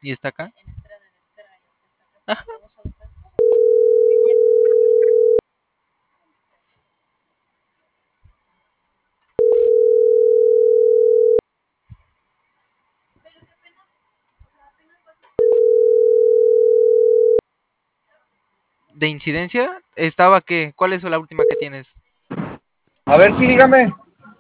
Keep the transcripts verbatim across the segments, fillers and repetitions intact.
y está acá. Ajá. ¿De incidencia? ¿Estaba qué? ¿Cuál es la última que tienes? A ver, sí, dígame.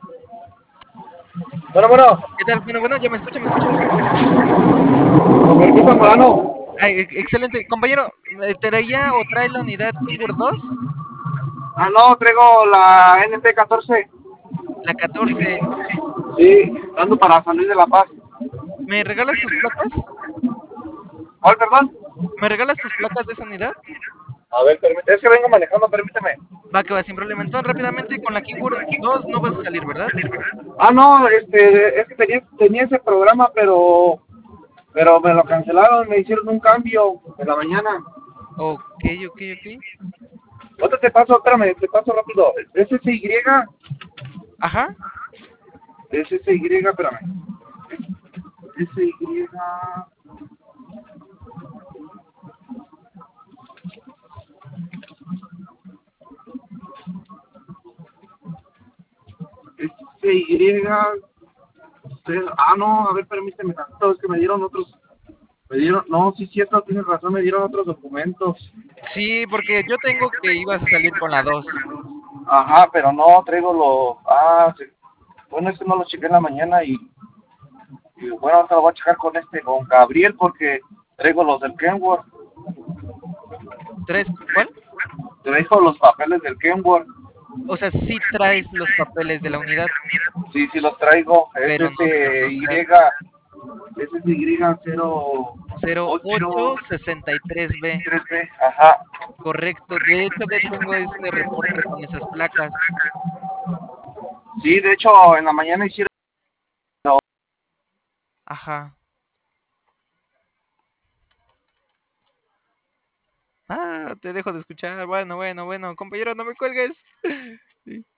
Bueno, bueno, ¿Qué tal? Bueno, bueno, ya me escucha, me escucha. con permiso, Morano. Ay, e- excelente. Compañero, ¿me ¿traía o trae la unidad Kenworth dos? Ah, no, traigo la N P catorce. La catorce. Sí, dando para San Luis de la Paz. ¿Me regalas tus placas? ¿Cuál, perdón? ¿Me regalas tus placas de esa unidad? A ver, permíteme. Es que vengo manejando, permíteme. Va, que va, sin problema. Entonces, rápidamente, con la Kenworth dos no vas a salir, ¿verdad? Ah, no, este, es que tenía, tenía ese programa, pero, pero me lo cancelaron, me hicieron un cambio en la mañana. Ok, ok, ok. Otra te paso, espérame, te paso rápido. S S Y, Ajá. S S Y, espérame. S Y, S Y, ah, no, a ver, permíteme tantito, es que me dieron otros, me dieron, no, sí, cierto, tienes razón, me dieron otros documentos. Sí, porque yo tengo que ibas a salir con la dos. Ajá, pero no, traigo los, ah, sí. Bueno, es que no los chequé en la mañana y, y bueno, ahorita lo voy a checar con este, con Gabriel, porque traigo los del Kenworth, ¿Tres? ¿Cuál? traigo los papeles del Kenworth, O sea, sí traes los papeles de la unidad, sí, sí los traigo, es pero no este de la Y, unidad. es este Y cero ocho cero ocho sesenta y tres b. tres B, ajá, Correcto. De hecho, de tengo este reporte con esas placas. sí, de hecho, en la mañana hicieron, Ajá. Ah, te dejo de escuchar. Bueno, bueno, bueno. Compañero, no me cuelgues.